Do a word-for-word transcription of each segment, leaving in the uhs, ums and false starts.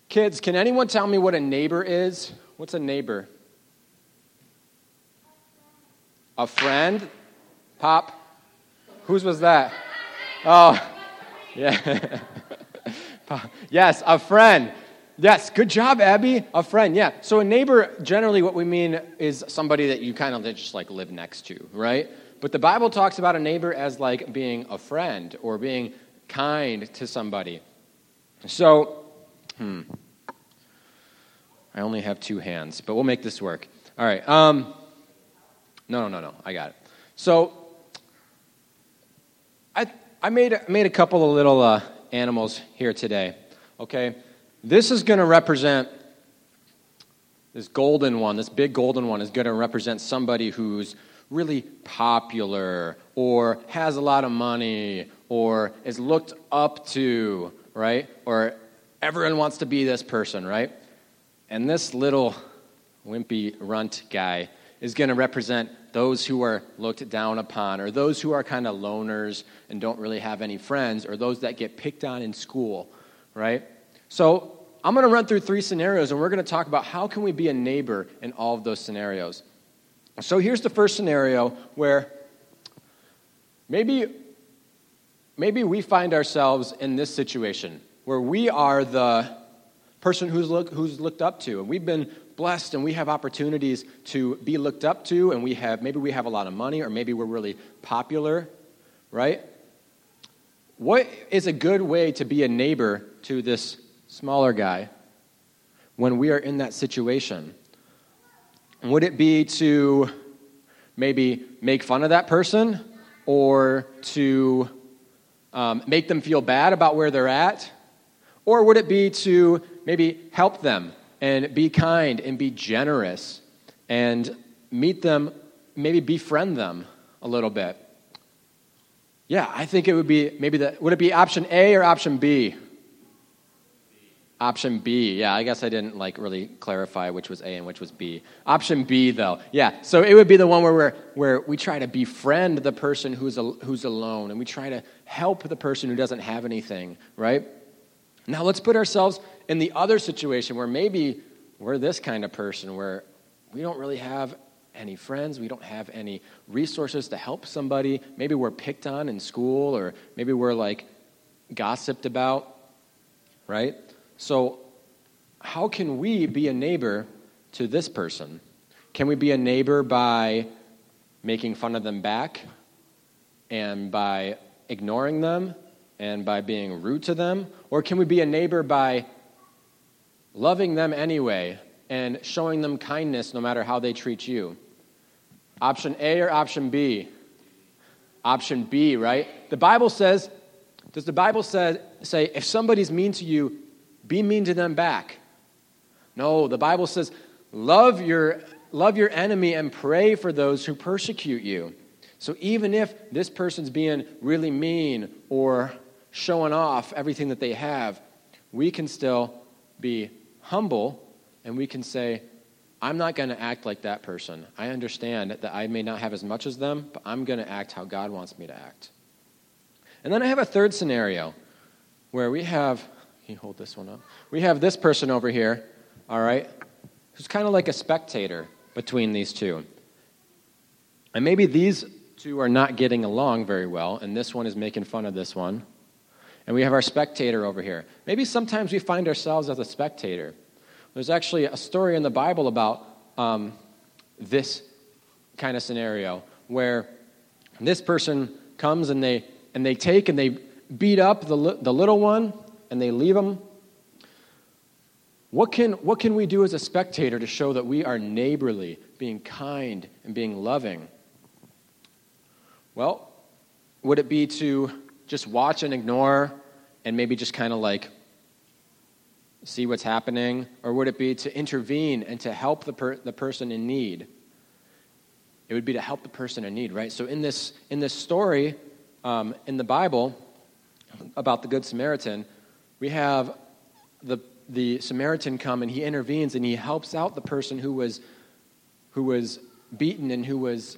Kids, can anyone tell me what a neighbor is? What's a neighbor? A friend? Pop? Whose was that? Oh, yeah. Yes, a friend. Yes, good job, Abby. A friend, yeah. So a neighbor, generally what we mean is somebody that you kind of just like live next to, right? But the Bible talks about a neighbor as like being a friend or being kind to somebody. So, hmm. I only have two hands, but we'll make this work. All right. Um, no, no, no, no. I got it. So, I I made a, made a couple of little uh, animals here today. Okay. This is going to represent, this golden one, this big golden one is going to represent somebody who's really popular or has a lot of money or is looked up to, right? Or everyone wants to be this person, right? And this little wimpy runt guy is going to represent those who are looked down upon or those who are kind of loners and don't really have any friends or those that get picked on in school, right? So I'm going to run through three scenarios, and we're going to talk about how can we be a neighbor in all of those scenarios. So here's the first scenario where maybe, maybe we find ourselves in this situation where we are the person who's, look, who's looked up to, and we've been blessed, and we have opportunities to be looked up to, and we have maybe we have a lot of money, or maybe we're really popular, right? What is a good way to be a neighbor to this smaller guy when we are in that situation? Would it be to maybe make fun of that person or to um, make them feel bad about where they're at? Or would it be to maybe help them and be kind and be generous and meet them, maybe befriend them a little bit? Yeah, I think it would be maybe that. Would it be option A or option B? Option B, yeah, I guess I didn't like really clarify which was A and which was B. Option B, though, yeah, so it would be the one where we're, where we try to befriend the person who's a, who's alone, and we try to help the person who doesn't have anything, right? Now let's put ourselves in the other situation where maybe we're this kind of person where we don't really have any friends, we don't have any resources to help somebody. Maybe we're picked on in school, or maybe we're like gossiped about, right? So how can we be a neighbor to this person? Can we be a neighbor by making fun of them back and by ignoring them and by being rude to them? Or can we be a neighbor by loving them anyway and showing them kindness no matter how they treat you? Option A or option B? Option B, right? The Bible says, does the Bible say, say if somebody's mean to you, be mean to them back? No, the Bible says, love your, love your enemy and pray for those who persecute you. So even if this person's being really mean or showing off everything that they have, we can still be humble and we can say, I'm not going to act like that person. I understand that I may not have as much as them, but I'm going to act how God wants me to act. And then I have a third scenario where we have, can you hold this one up? We have this person over here, all right, who's kind of like a spectator between these two. And maybe these two are not getting along very well, and this one is making fun of this one. And we have our spectator over here. Maybe sometimes we find ourselves as a spectator. There's actually a story in the Bible about um, this kind of scenario where this person comes and they and they take and they beat up the the little one and they leave him. What can what can we do as a spectator to show that we are neighborly, being kind and being loving? Well, would it be to just watch and ignore and maybe just kind of like see what's happening? Or would it be to intervene and to help the per- the person in need? It would be to help the person in need, right? So in this in this story um, in the Bible about the Good Samaritan, we have the the Samaritan come and he intervenes and he helps out the person who was who was beaten and who was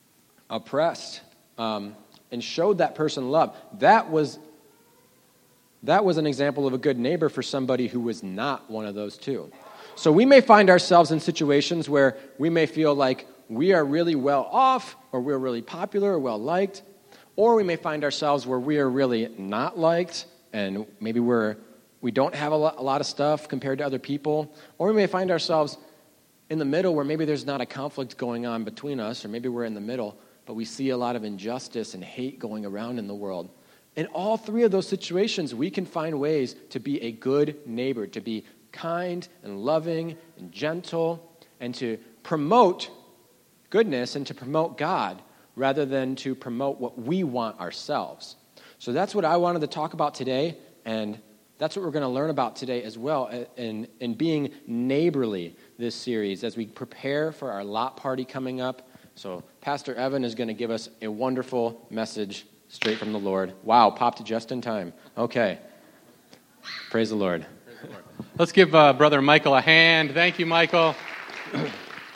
oppressed, um, and showed that person love. That was that was an example of a good neighbor for somebody who was not one of those two. So we may find ourselves in situations where we may feel like we are really well off, or we're really popular or well liked, or we may find ourselves where we are really not liked, and maybe we're we don't have a lot, a lot of stuff compared to other people, or we may find ourselves in the middle where maybe there's not a conflict going on between us, or maybe we're in the middle, but we see a lot of injustice and hate going around in the world. In all three of those situations, we can find ways to be a good neighbor, to be kind and loving and gentle, and to promote goodness and to promote God rather than to promote what we want ourselves. So that's what I wanted to talk about today, and that's what we're going to learn about today as well in, in being neighborly this series as we prepare for our lot party coming up. So Pastor Evan is going to give us a wonderful message straight from the Lord. Wow, popped just in time. Okay. Praise the Lord. Praise the Lord. Let's give uh, Brother Michael a hand. Thank you, Michael. If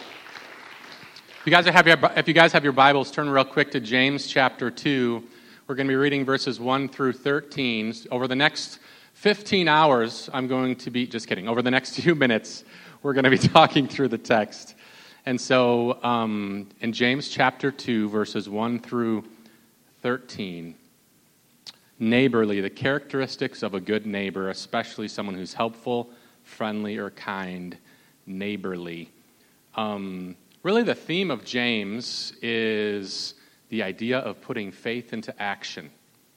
you guys have your, if you guys have your Bibles, turn real quick to James chapter two. We're going to be reading verses one through thirteen. Over the next fifteen hours, I'm going to be, just kidding, over the next few minutes, we're going to be talking through the text. And so um, in James chapter two, verses one through thirteen, neighborly, the characteristics of a good neighbor, especially someone who's helpful, friendly, or kind, neighborly. Um, really the theme of James is the idea of putting faith into action.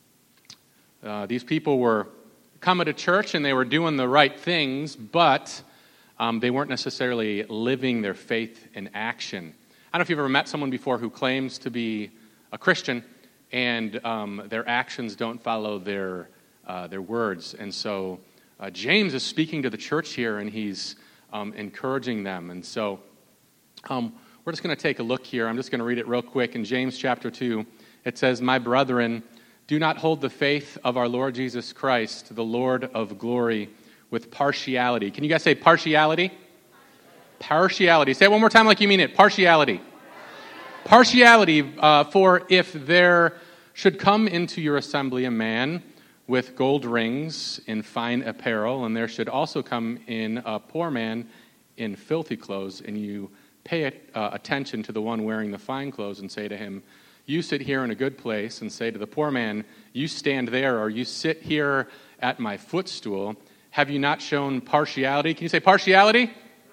Uh, these people were coming to church and they were doing the right things, but um, they weren't necessarily living their faith in action. I don't know if you've ever met someone before who claims to be a Christian and um, their actions don't follow their uh, their words. And so uh, James is speaking to the church here, and he's um, encouraging them. And so um, we're just going to take a look here. I'm just going to read it real quick. In James chapter two, it says, "My brethren, do not hold the faith of our Lord Jesus Christ, the Lord of glory, with partiality." Can you guys say partiality? Partiality. Say it one more time like you mean it. Partiality. Partiality, uh, for if there should come into your assembly a man with gold rings in fine apparel, and there should also come in a poor man in filthy clothes, and you pay uh, attention to the one wearing the fine clothes and say to him, "You sit here in a good place," and say to the poor man, "You stand there," or "You sit here at my footstool," have you not shown partiality? Can you say partiality?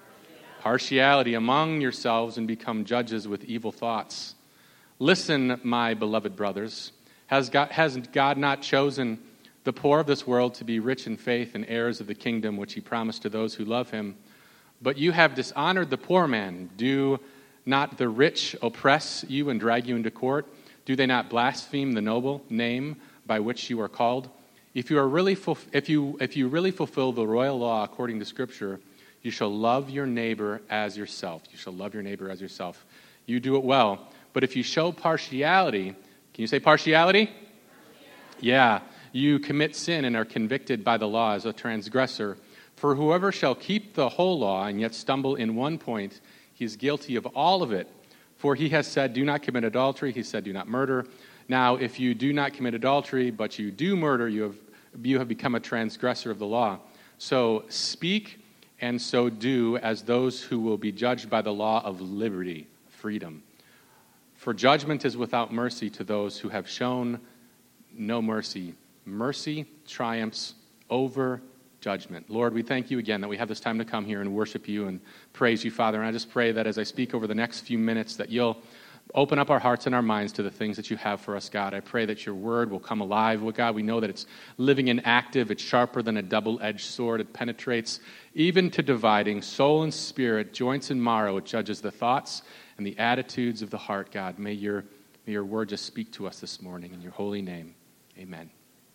Partiality among yourselves, and become judges with evil thoughts. Listen, my beloved brothers, has God, has God not chosen the poor of this world to be rich in faith and heirs of the kingdom which he promised to those who love him? But you have dishonored the poor man. Do not the rich oppress you and drag you into court? Do they not blaspheme the noble name by which you are called? If you are really fulf- if you if you really fulfill the royal law according to Scripture, you shall love your neighbor as yourself. You shall love your neighbor as yourself. You do it well. But if you show partiality, can you say partiality? Partiality. Yeah. You commit sin and are convicted by the law as a transgressor. For whoever shall keep the whole law and yet stumble in one point, he is guilty of all of it. For he has said, "Do not commit adultery." He said, "Do not murder." Now, if you do not commit adultery, but you do murder, you have you have become a transgressor of the law. So speak and so do as those who will be judged by the law of liberty, freedom. For judgment is without mercy to those who have shown no mercy. Mercy triumphs over judgment. Lord, we thank you again that we have this time to come here and worship you and praise you, Father. And I just pray that as I speak over the next few minutes, that you'll open up our hearts and our minds to the things that you have for us, God. I pray that your word will come alive. Well, God, we know that it's living and active. It's sharper than a double-edged sword. It penetrates even to dividing soul and spirit, joints and marrow. It judges the thoughts and the attitudes of the heart, God. May your, may your word just speak to us this morning in your holy name. Amen.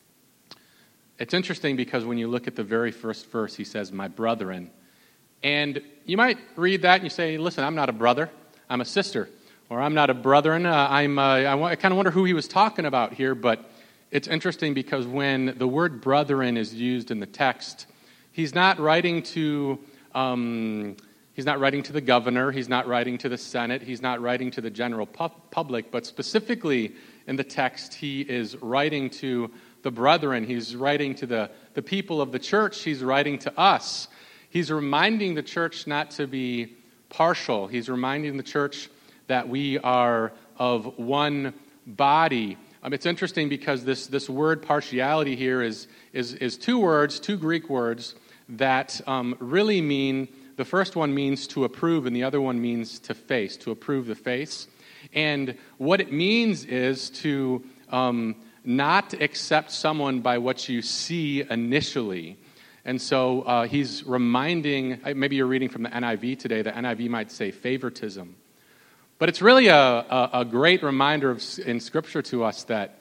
It's interesting because when you look at the very first verse, he says, "My brethren." And you might read that and you say, "Listen, I'm not a brother. I'm a sister." Or "I'm not a brethren." Uh, I'm. Uh, I, w- I kind of wonder who he was talking about here, but it's interesting because when the word "brethren" is used in the text, he's not writing to. Um, he's not writing to the governor. He's not writing to the Senate. He's not writing to the general pu- public. But specifically in the text, he is writing to the brethren. He's writing to the, the people of the church. He's writing to us. He's reminding the church not to be partial. He's reminding the church that we are of one body. Um, it's interesting because this, this word partiality here is, is, is two words, two Greek words, that um, really mean, the first one means to approve and the other one means to face, to approve the face. And what it means is to um, not accept someone by what you see initially. And so uh, he's reminding, maybe you're reading from the N I V today, the N I V might say favoritism. But it's really a, a, a great reminder of, in Scripture to us that,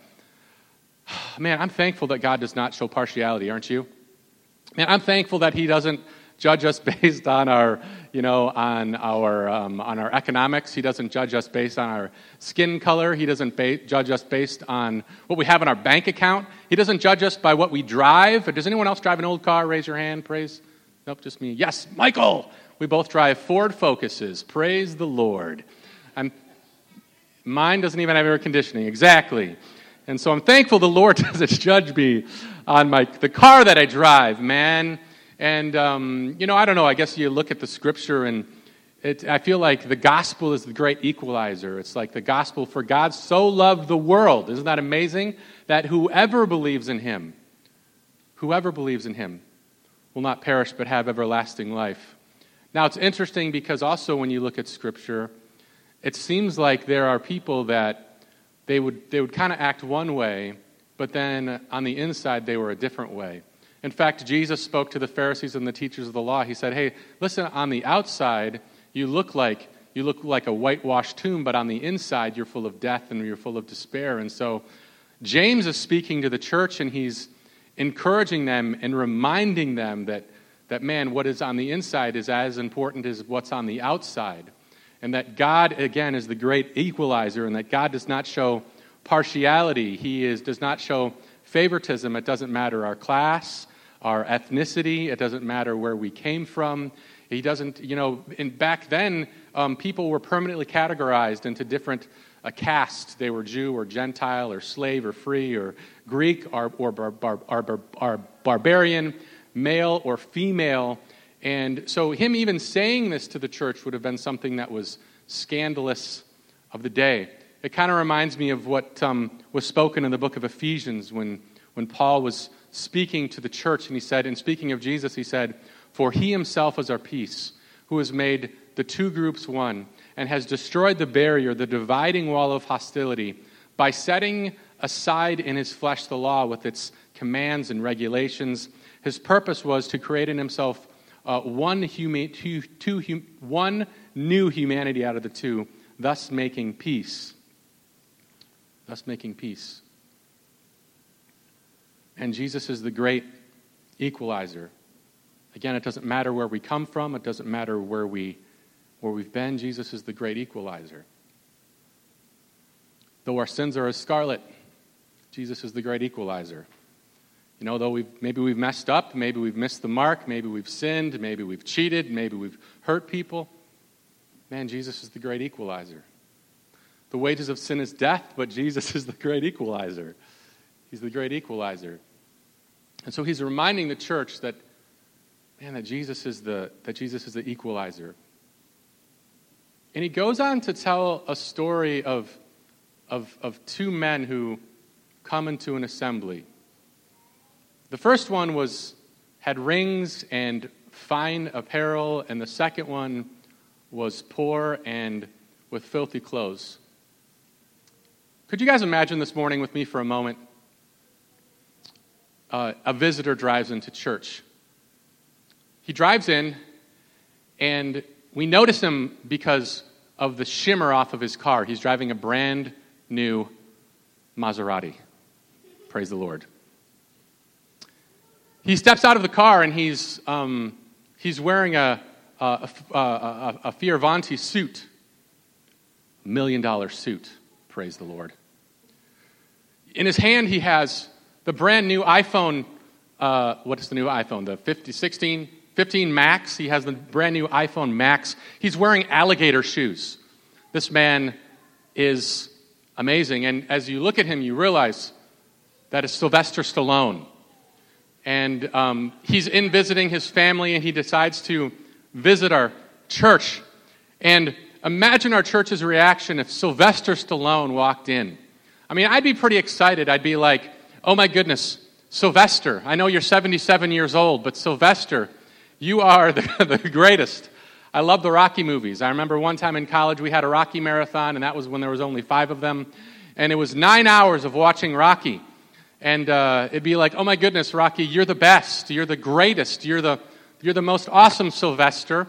man, I'm thankful that God does not show partiality, aren't you? Man, I'm thankful that He doesn't judge us based on our, you know, on our um, on our economics. He doesn't judge us based on our skin color. He doesn't ba- judge us based on what we have in our bank account. He doesn't judge us by what we drive. Does anyone else drive an old car? Raise your hand. Praise. Nope, just me. Yes, Michael. We both drive Ford Focuses. Praise the Lord. I'm, mine doesn't even have air conditioning. Exactly. And so I'm thankful the Lord doesn't judge me on my the car that I drive, man. And, um, you know, I don't know. I guess you look at the Scripture and it, I feel like the gospel is the great equalizer. It's like the gospel, for God so loved the world. Isn't that amazing? That whoever believes in Him, whoever believes in Him will not perish but have everlasting life. Now, it's interesting because also when you look at Scripture, it seems like there are people that they would they would kind of act one way, but then on the inside they were a different way. In fact, Jesus spoke to the Pharisees and the teachers of the law. He said, hey, listen, on the outside, you look like you look like a whitewashed tomb, but on the inside, you're full of death and you're full of despair. And so James is speaking to the church, and he's encouraging them and reminding them that, that man, what is on the inside is as important as what's on the outside. And that God, again, is the great equalizer, and that God does not show partiality. He is does not show favoritism. It doesn't matter our class, our ethnicity. It doesn't matter where we came from. He doesn't, you know, in, back then, um, people were permanently categorized into different uh, castes. They were Jew or Gentile or slave or free or Greek or, or, bar, bar, or, or barbarian, male or female. And so him even saying this to the church would have been something that was scandalous of the day. It kind of reminds me of what um, was spoken in the book of Ephesians when, when Paul was speaking to the church, and he said, in speaking of Jesus, he said, for He Himself is our peace, who has made the two groups one, and has destroyed the barrier, the dividing wall of hostility, by setting aside in His flesh the law with its commands and regulations. His purpose was to create in Himself Uh, one, huma- two, two, hum- one new humanity out of the two, thus making peace. Thus making peace. And Jesus is the great equalizer. Again, it doesn't matter where we come from. It doesn't matter where, we, where we've been. Jesus is the great equalizer. Though our sins are as scarlet, Jesus is the great equalizer. You know, though we've, maybe we've messed up, maybe we've missed the mark, maybe we've sinned, maybe we've cheated, maybe we've hurt people. Man, Jesus is the great equalizer. The wages of sin is death, but Jesus is the great equalizer. He's the great equalizer. And so he's reminding the church that, man, that Jesus is the, that Jesus is the equalizer. And he goes on to tell a story of, of, of two men who come into an assembly. The first one was had rings and fine apparel, and the second one was poor and with filthy clothes. Could you guys imagine this morning with me for a moment? Uh, a visitor drives into church. He drives in, and we notice him because of the shimmer off of his car. He's driving a brand new Maserati. Praise the Lord. He steps out of the car, and he's um, he's wearing a a, a, a, a Fioravanti suit, a million dollar suit. Praise the Lord. In his hand, he has the brand new iPhone. Uh, what is the new iPhone? The fifteen, sixteen, fifteen Max. He has the brand new iPhone Max. He's wearing alligator shoes. This man is amazing, and as you look at him, you realize That is Sylvester Stallone. And um, he's in visiting his family, and he decides to visit our church. And imagine our church's reaction if Sylvester Stallone walked in. I mean, I'd be pretty excited. I'd be like, oh my goodness, Sylvester, I know you're seventy-seven years old, but Sylvester, you are the, the greatest. I love the Rocky movies. I remember one time in college we had a Rocky marathon, and that was when there was only five of them. And it was nine hours of watching Rocky. And uh, it'd be like, oh my goodness, Rocky, you're the best. You're the greatest. You're the, you're the most awesome, Sylvester.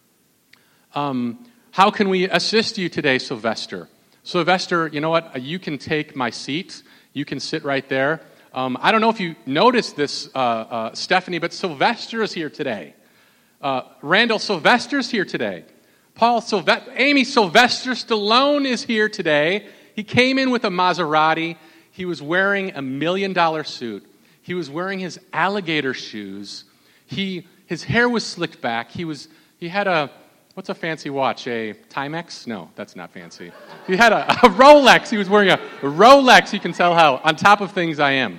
Um, how can we assist you today, Sylvester? Sylvester, you know what? You can take my seat. You can sit right there. Um, I don't know if you noticed this, uh, uh, Stephanie, but Sylvester is here today. Uh, Randall Sylvester's here today. Paul Sylvester, Amy Sylvester Stallone is here today. He came in with a Maserati. He was wearing a million-dollar suit. He was wearing his alligator shoes. He his hair was slicked back. He was he had a what's a fancy watch? A Timex? No, that's not fancy. He had a, a Rolex. He was wearing a, a Rolex. You can tell how on top of things I am.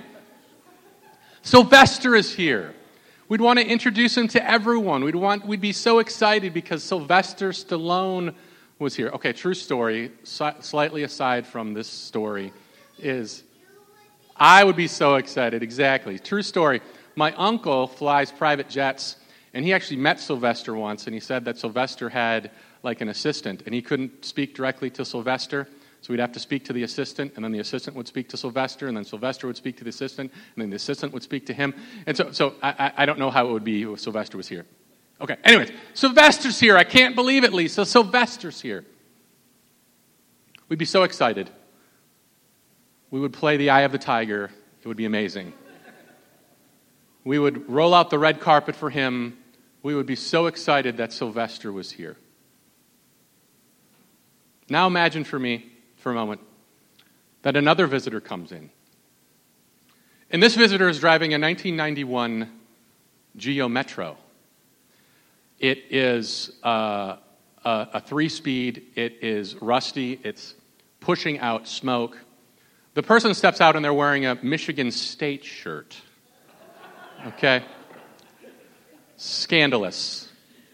Sylvester is here. We'd want to introduce him to everyone. We'd want we'd be so excited because Sylvester Stallone was here. Okay, true story. Si- slightly aside from this story, is I would be so excited. Exactly. True story. My uncle flies private jets, and he actually met Sylvester once, and he said that Sylvester had like an assistant, and he couldn't speak directly to Sylvester, so we'd have to speak to the assistant, and then the assistant would speak to Sylvester, and then Sylvester would speak to the assistant, and then the assistant would speak to him. And so so I, I don't know how it would be if Sylvester was here. Okay, anyways, Sylvester's here. I can't believe it, Lisa. Sylvester's here. We'd be so excited. We would play the Eye of the Tiger. It would be amazing. We would roll out the red carpet for him. We would be so excited that Sylvester was here. Now imagine for me, for a moment, that another visitor comes in. And this visitor is driving a nineteen ninety-one Geo Metro. It is uh, a, a three-speed. It is rusty. It's pushing out smoke. The person steps out and they're wearing a Michigan State shirt. Okay? Scandalous.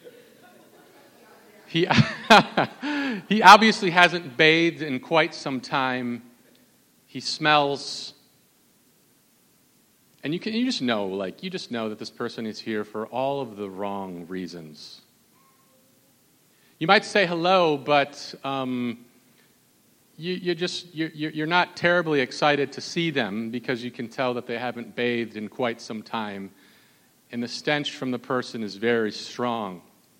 He, he obviously hasn't bathed in quite some time. He smells. And you can you just know, like, you just know that this person is here for all of the wrong reasons. You might say hello, but um, you, you just, you, you're not terribly excited to see them because you can tell that they haven't bathed in quite some time. And the stench from the person is very strong.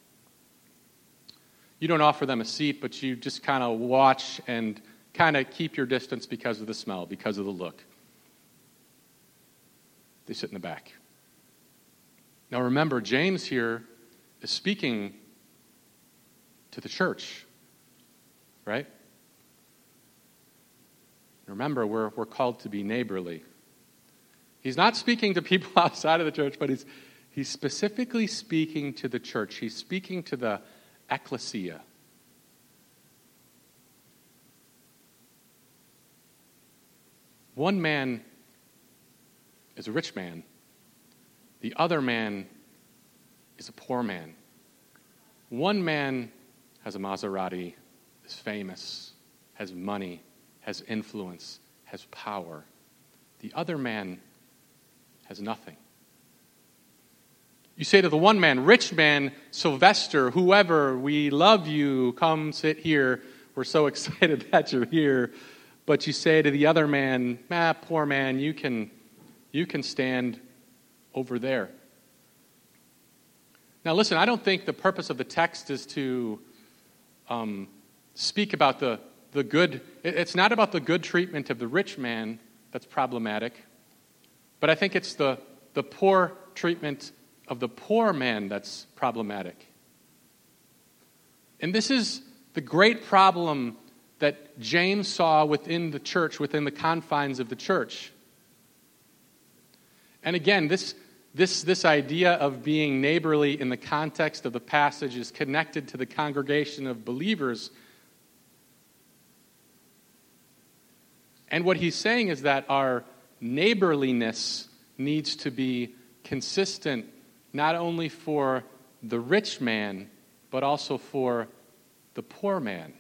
You don't offer them a seat, but you just kind of watch and kind of keep your distance because of the smell, because of the look. They sit in the back. Now remember, James here is speaking to the church, right? Remember, we're, we're called to be neighborly. He's not speaking to people outside of the church, but he's, he's specifically speaking to the church. He's speaking to the ecclesia. One man is a rich man. The other man is a poor man. One man has a Maserati, is famous, has money, has influence, has power. The other man has nothing. You say to the one man, rich man, Sylvester, whoever, we love you, come sit here. We're so excited that you're here. But you say to the other man, ah, poor man, you can, you can stand over there. Now listen, I don't think the purpose of the text is to um, speak about the, the good. It's not about the good treatment of the rich man that's problematic, but I think it's the, the poor treatment of the poor man that's problematic. And this is the great problem that James saw within the church, within the confines of the church. And again, this, this, this idea of being neighborly in the context of the passage is connected to the congregation of believers. And what he's saying is that our neighborliness needs to be consistent not only for the rich man, but also for the poor man.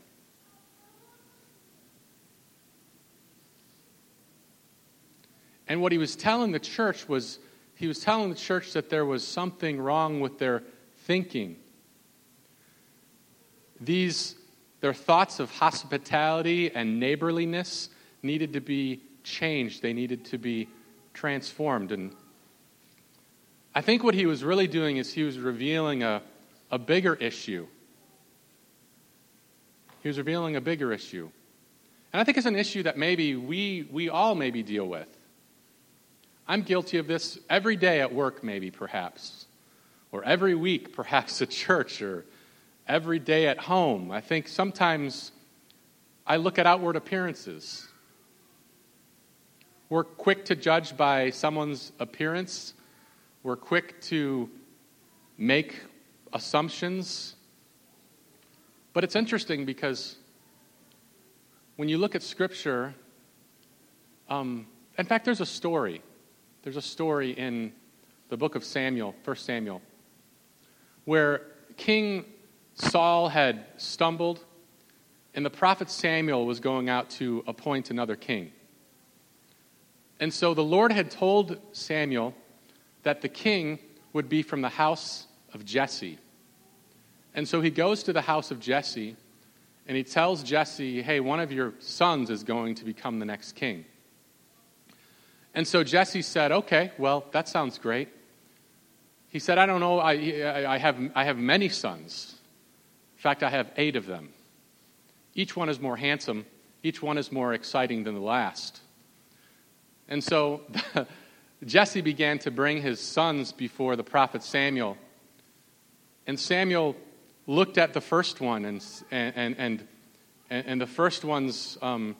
And what he was telling the church was, he was telling the church that there was something wrong with their thinking. These, their thoughts of hospitality and neighborliness needed to be changed. They needed to be transformed. And I think what he was really doing is he was revealing a, a bigger issue. He was revealing a bigger issue. And I think it's an issue that maybe we, we all maybe deal with. I'm guilty of this every day at work, maybe, perhaps. Or every week, perhaps, at church, or every day at home. I think sometimes I look at outward appearances. We're quick to judge by someone's appearance. We're quick to make assumptions. But it's interesting because when you look at Scripture, um, in fact, there's a story. There's a story in the book of Samuel, First Samuel, where King Saul had stumbled, and the prophet Samuel was going out to appoint another king. And so the Lord had told Samuel that the king would be from the house of Jesse. And so he goes to the house of Jesse, and he tells Jesse, hey, one of your sons is going to become the next king. And so Jesse said, okay, well, that sounds great. He said, I don't know, I, I, have, I have many sons. In fact, I have eight of them. Each one is more handsome. Each one is more exciting than the last. And so Jesse began to bring his sons before the prophet Samuel. And Samuel looked at the first one, and and and and, and the first one's um,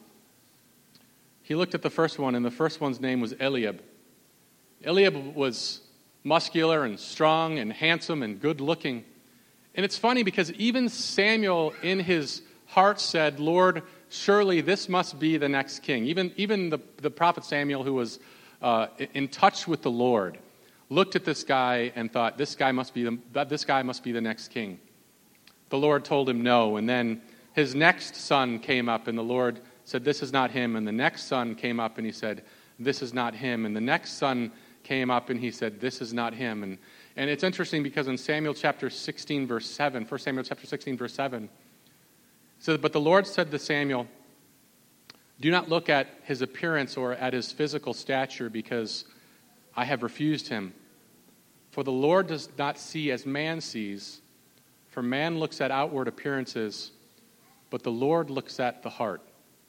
he looked at the first one, and the first one's name was Eliab. Eliab was muscular and strong and handsome and good looking. And it's funny because even Samuel in his heart said, Lord, surely this must be the next king. Even, even the, the prophet Samuel, who was uh, in touch with the Lord, looked at this guy and thought, this guy must be the, this guy must be the next king. The Lord told him no, and then his next son came up, and the Lord said, this is not him. And the next son came up, and he said, this is not him. And the next son came up, and he said, this is not him. And, and it's interesting because in Samuel chapter sixteen, verse seven, First Samuel chapter sixteen, verse seven, it says, but the Lord said to Samuel, do not look at his appearance or at his physical stature, because I have refused him. For the Lord does not see as man sees, for man looks at outward appearances, but the Lord looks at the heart.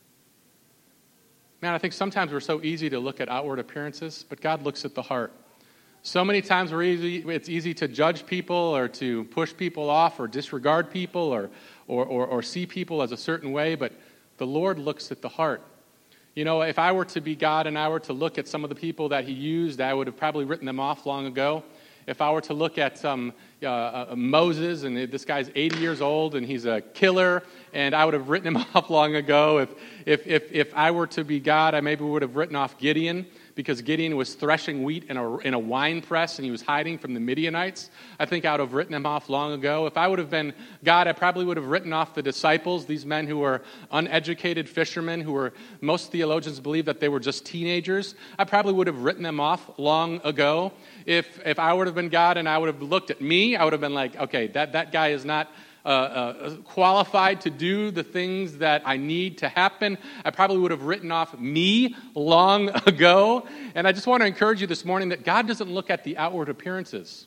Man, I think sometimes we're so easy to look at outward appearances, but God looks at the heart. So many times we're easy, it's easy to judge people or to push people off or disregard people or, or, or, or see people as a certain way, but the Lord looks at the heart. You know, if I were to be God and I were to look at some of the people that he used, I would have probably written them off long ago. If I were to look at um, uh, uh, Moses, and this guy's eighty years old, and he's a killer, and I would have written him off long ago. If, if, if, if I were to be God, I maybe would have written off Gideon, because Gideon was threshing wheat in a, in a wine press, and he was hiding from the Midianites. I think I would have written him off long ago. If I would have been God, I probably would have written off the disciples, these men who were uneducated fishermen, who were, most theologians believe that they were just teenagers. I probably would have written them off long ago. If, if I would have been God and I would have looked at me, I would have been like, okay, that, that guy is not Uh, uh, qualified to do the things that I need to happen. I probably would have written off me long ago. And I just want to encourage you this morning that God doesn't look at the outward appearances,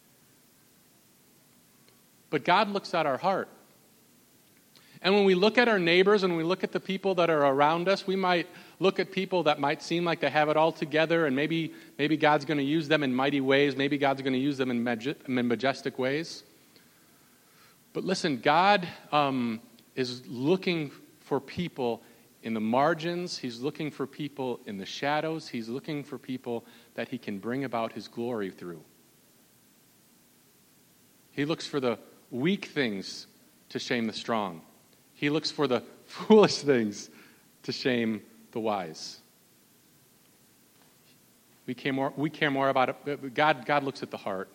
but God looks at our heart. And when we look at our neighbors and we look at the people that are around us, we might look at people that might seem like they have it all together, and maybe maybe God's going to use them in mighty ways. Maybe God's going to use them in, maj- in majestic ways. But listen, God um, is looking for people in the margins. He's looking for people in the shadows. He's looking for people that he can bring about his glory through. He looks for the weak things to shame the strong. He looks for the foolish things to shame the wise. We care more, we care more about it. God, God looks at the heart.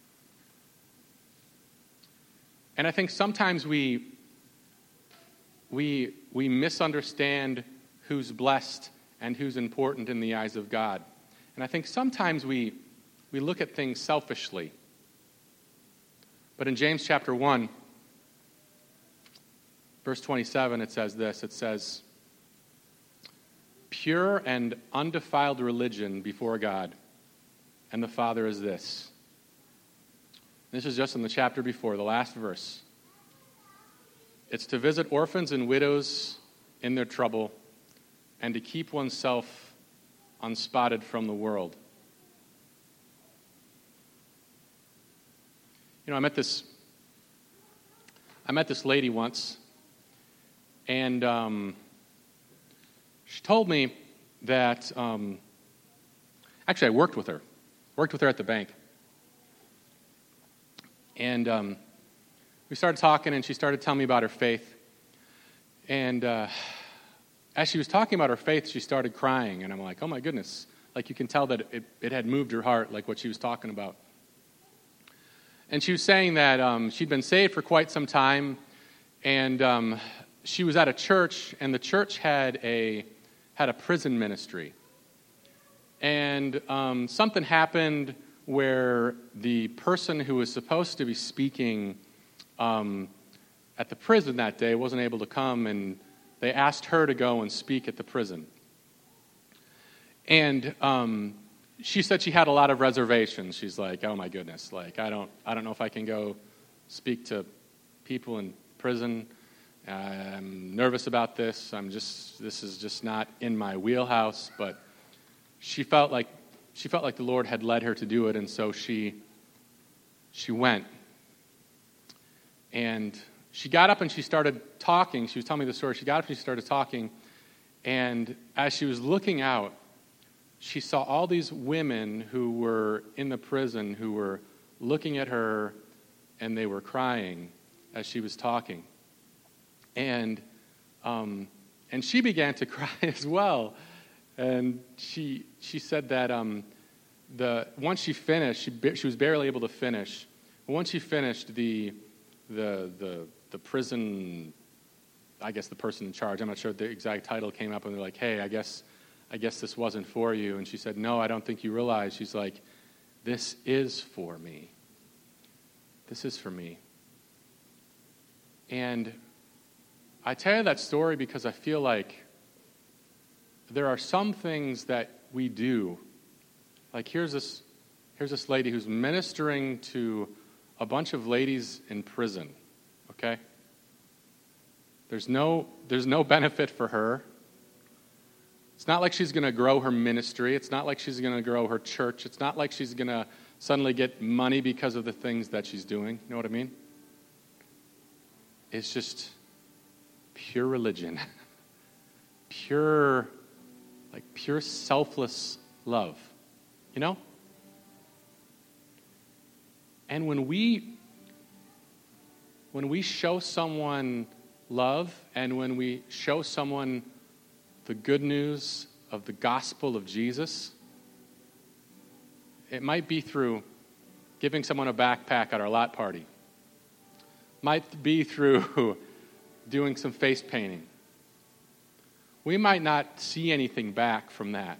And I think sometimes we, we, we misunderstand who's blessed and who's important in the eyes of God. And I think sometimes we, we look at things selfishly. But in James chapter one, verse twenty-seven, it says this. It says, "Pure and undefiled religion before God and the Father is this." This is just in the chapter before, the last verse. "It's to visit orphans and widows in their trouble and to keep oneself unspotted from the world." You know, I met this, I met this lady once, and um, she told me that, um, actually I worked with her, worked with her at the bank. And um, we started talking, and she started telling me about her faith. And uh, as she was talking about her faith, she started crying, and I'm like, oh my goodness. Like, you can tell that it, it had moved her heart, like what she was talking about. And she was saying that um, she'd been saved for quite some time, and um, she was at a church, and the church had a had a prison ministry. And um, something happened where the person who was supposed to be speaking um, at the prison that day wasn't able to come, and they asked her to go and speak at the prison. And um, she said she had a lot of reservations. She's like, oh my goodness, like I don't, I don't know if I can go speak to people in prison. I'm nervous about this. I'm just, this is just not in my wheelhouse. But she felt like she felt like the Lord had led her to do it, and so she she went. And she got up and she started talking. She was telling me the story. She got up and she started talking, and as she was looking out, she saw all these women who were in the prison who were looking at her, and they were crying as she was talking. And um, and she began to cry as well. And she she said that um, the once she finished, she she was barely able to finish. But once she finished, the the the the prison, I guess the person in charge, I'm not sure the exact title, came up and they're like, hey, I guess I guess this wasn't for you. And she said, no, I don't think you realize. She's like, this is for me. This is for me. And I tell you that story because I feel like there are some things that we do. Like here's this, here's this lady who's ministering to a bunch of ladies in prison, okay? There's no, there's no benefit for her. It's not like she's going to grow her ministry. It's not like she's going to grow her church. It's not like she's going to suddenly get money because of the things that she's doing. You know what I mean? It's just pure religion. Pure, like pure selfless love. You know? And when we when we show someone love, and when we show someone the good news of the gospel of Jesus, it might be through giving someone a backpack at our lot party. Might be through doing some face painting. We might not see anything back from that.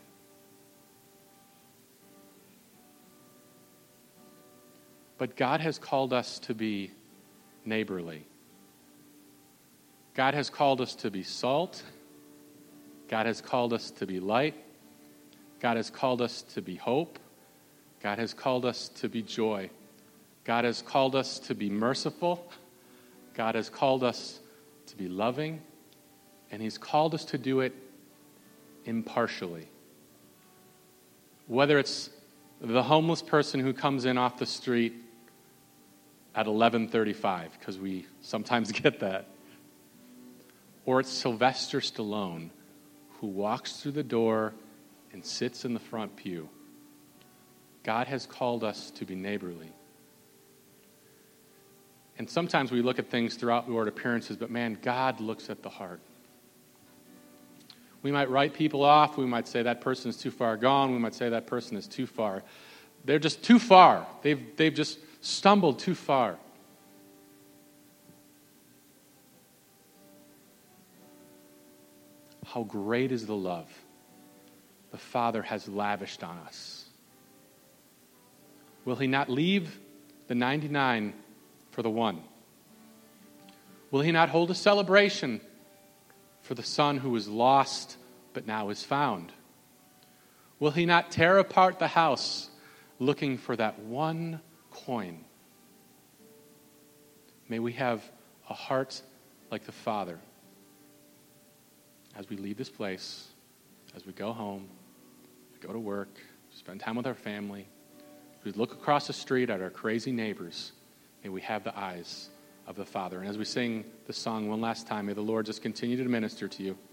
But God has called us to be neighborly. God has called us to be salt. God has called us to be light. God has called us to be hope. God has called us to be joy. God has called us to be merciful. God has called us to be loving. And He's called us to do it impartially. Whether it's the homeless person who comes in off the street at eleven thirty-five, because we sometimes get that, or it's Sylvester Stallone who walks through the door and sits in the front pew. God has called us to be neighborly. And sometimes we look at things through outward appearances, but man, God looks at the heart. We might write people off. We might say that person is too far gone. We might say that person is too far. They're just too far. They've, they've just stumbled too far. How great is the love the Father has lavished on us. Will he not leave the ninety-nine for the one? Will he not hold a celebration for the son who was lost but now is found? Will he not tear apart the house looking for that one coin? May we have a heart like the Father as we leave this place, as we go home, go to work, spend time with our family. We look across the street at our crazy neighbors. May we have the eyes of the Father. And as we sing the song one last time, may the Lord just continue to minister to you.